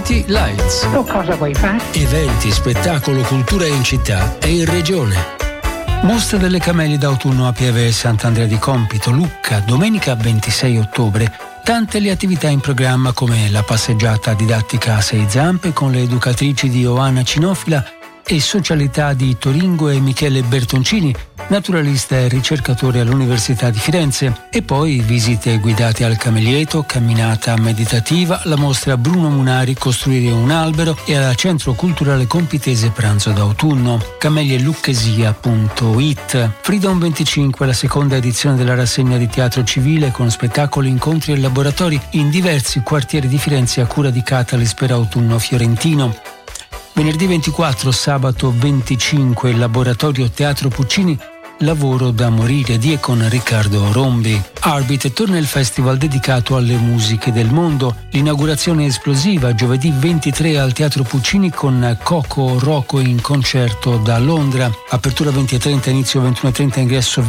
City Lights. Tu cosa vuoi fare? Eventi, spettacolo, cultura in città e in regione. Mostra delle camelie d'autunno a Pieve Sant'Andrea di Compito, Lucca, domenica 26 ottobre. Tante le attività in programma come la passeggiata didattica a 6 zampe con le educatrici di Oana Cinofila e socialità di Toringo e Michele Bertoncini, naturalista e ricercatore all'Università di Firenze, e poi visite guidate al Camelieto, camminata meditativa, la mostra Bruno Munari Costruire un albero e al Centro Culturale Compitese Pranzo d'autunno. camelielucchesia.it. Freedom 25, la seconda edizione della rassegna di teatro civile con spettacoli, incontri e laboratori in diversi quartieri di Firenze a cura di Catalyst per autunno fiorentino. Venerdì 24, sabato 25, laboratorio Teatro Puccini, Lavoro da morire di e con Riccardo Rombi. Arbit torna il festival dedicato alle musiche del mondo. L'inaugurazione esplosiva giovedì 23 al Teatro Puccini con Coco Rocco in concerto da Londra. Apertura 20:30, inizio 21:30, ingresso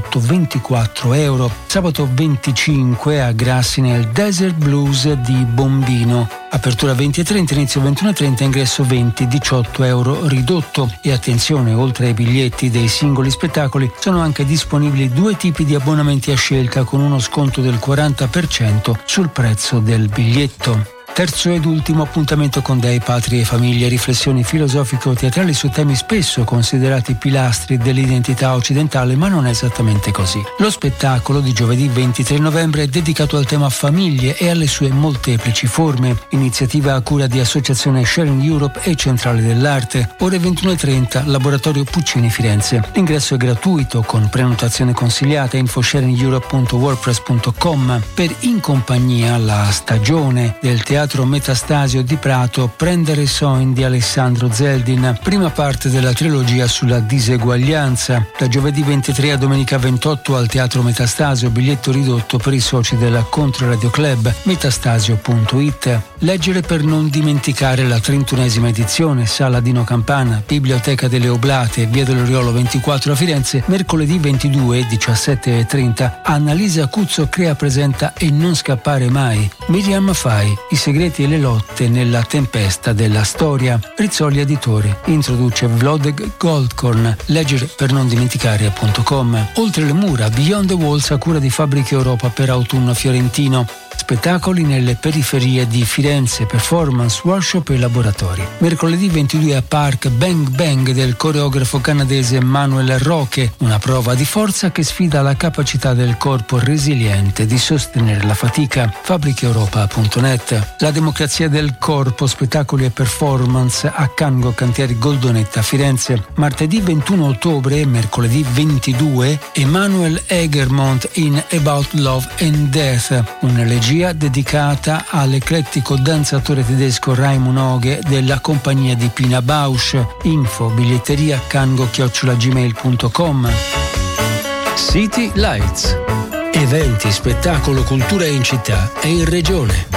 28-24 euro. Sabato 25 a Grassi nel Desert Blues di Bombino. Apertura 20:30, inizio 21:30, ingresso 20-18 euro ridotto. E attenzione, oltre ai biglietti dei singoli spettacoli sono anche disponibili 2 tipi di abbonamenti a scelta con uno sconto del 40% sul prezzo del biglietto. Terzo ed ultimo appuntamento con Dei, Patria e Famiglia, riflessioni filosofico-teatrali su temi spesso considerati pilastri dell'identità occidentale, ma non è esattamente così. Lo spettacolo di giovedì 23 novembre è dedicato al tema famiglie e alle sue molteplici forme, iniziativa a cura di Associazione Sharing Europe e Centrale dell'Arte. Ore 21:30, Laboratorio Puccini Firenze. L'ingresso è gratuito con prenotazione consigliata, infosharingeurope.wordpress.com. Per In Compagnia, la stagione del teatro Metastasio di Prato, Prendere Soin di Alessandro Zeldin, prima parte della trilogia sulla diseguaglianza. Da giovedì 23 a domenica 28 al Teatro Metastasio, biglietto ridotto per i soci della Controradio Club, metastasio.it. Leggere per non dimenticare la 31esima edizione, Sala Dino Campana, Biblioteca delle Oblate, Via dell'Oriolo 24 a Firenze, mercoledì 22, 17:30. Annalisa Cuzzo Crea presenta E non scappare mai. Miriam Fai, i segreti e le lotte nella tempesta della storia. Rizzoli Editore introduce Vlodek Goldkorn, leggere per non dimenticare.com. Oltre le mura, Beyond the Walls a cura di Fabbriche Europa per autunno fiorentino. Spettacoli nelle periferie di Firenze, performance, workshop e laboratori. Mercoledì 22 a Park Bang Bang del coreografo canadese Manuel Roque, una prova di forza che sfida la capacità del corpo resiliente di sostenere la fatica. Fabbricheeuropa.net. La democrazia del corpo, spettacoli e performance a Cango Cantieri Goldonetta Firenze. Martedì 21 ottobre e mercoledì 22 Emanuel Egermont in About Love and Death, un'elegia dedicata all'eclettico danzatore tedesco Raimund Oge della compagnia di Pina Bausch. Info biglietteria cango@gmail.com. City Lights. Eventi, spettacolo, cultura in città e in regione.